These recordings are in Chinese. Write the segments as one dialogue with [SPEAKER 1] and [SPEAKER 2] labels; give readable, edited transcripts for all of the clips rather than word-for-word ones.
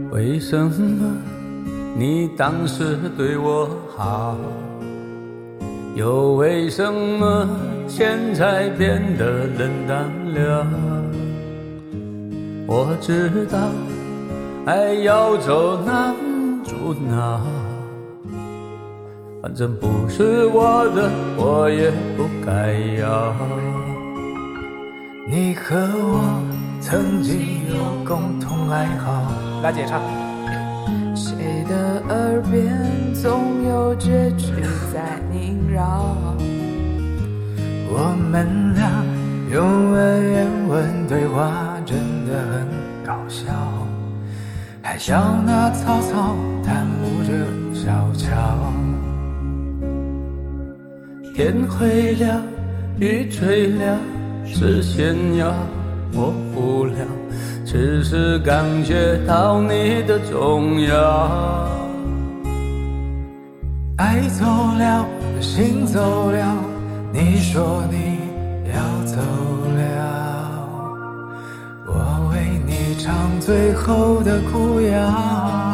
[SPEAKER 1] 为什么你当时对我好，又为什么现在变得冷淡了？我知道爱要走哪住哪，反正不是我的我也不该要。
[SPEAKER 2] 你和我曾经有共同爱好，
[SPEAKER 3] 拉姐唱。
[SPEAKER 4] 谁的耳边总有结局在萦绕，
[SPEAKER 2] 我们俩用文言文对话真的很搞笑，还笑那曹操贪慕着小乔。
[SPEAKER 1] 天灰了，雨吹了，视线要模糊了，只是感觉到你的重要。
[SPEAKER 2] 爱走了，心走了，你说你要走了，我为你唱最后的哭谣。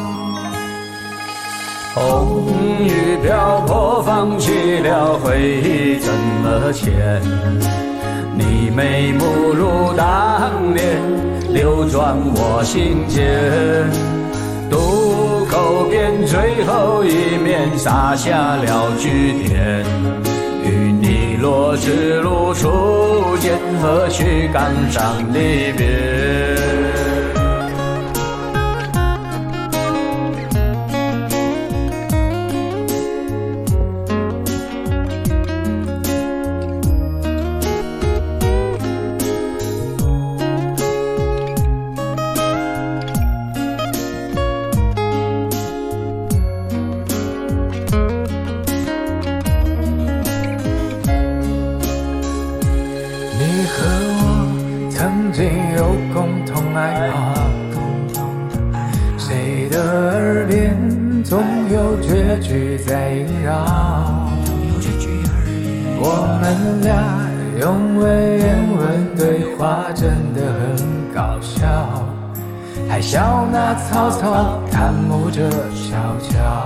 [SPEAKER 1] 红雨瓢泼，放弃了回忆怎么填？你眉目如当年，流转我心间。渡口边最后一面，撒下了句点。与你若只路初见，何须感伤离别？
[SPEAKER 2] 曾经有共同爱好，谁的耳边总有绝句在萦绕，我们俩用文言文对话真的很搞笑，还笑那曹操贪慕着小乔。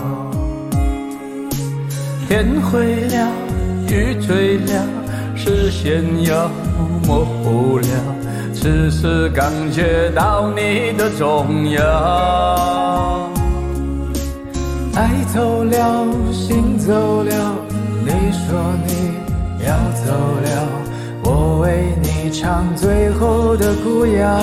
[SPEAKER 1] 天灰了，雨吹了，视线要模糊了，只是感觉到你的重要。
[SPEAKER 2] 爱走了，心走了，你说你要走了，我为你唱最后的哭谣。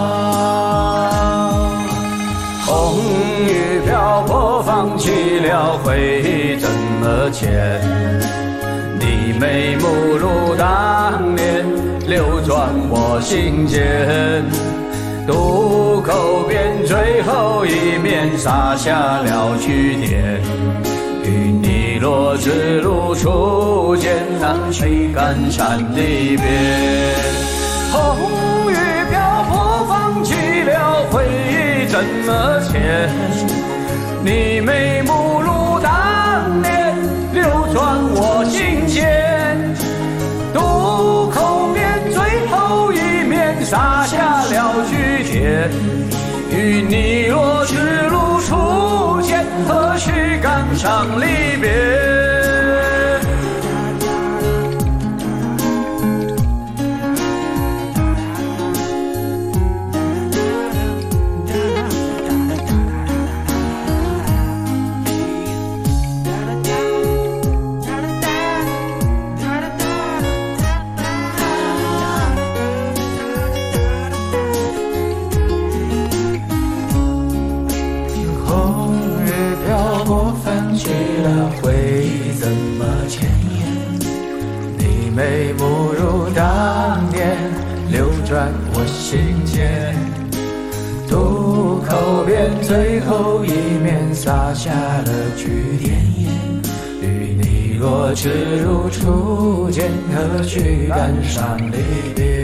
[SPEAKER 1] 红雨瓢泼，放弃了回忆怎么填？你眉目如当年，流转我心间。渡口边最后一面，撒下了句点。与你若只路初见，谁敢闪离别？红雨瓢泼，放弃了回忆怎么填？你眉目如当年，流转我心间。渡口边最后一面，撒下了句点。与你若只路初见，何须感伤离别？
[SPEAKER 2] 放弃了回忆怎么前言？你眉目如当年，流转我心间。渡口边最后一面，撒下了句点。与你若只如初见，何须感伤离别？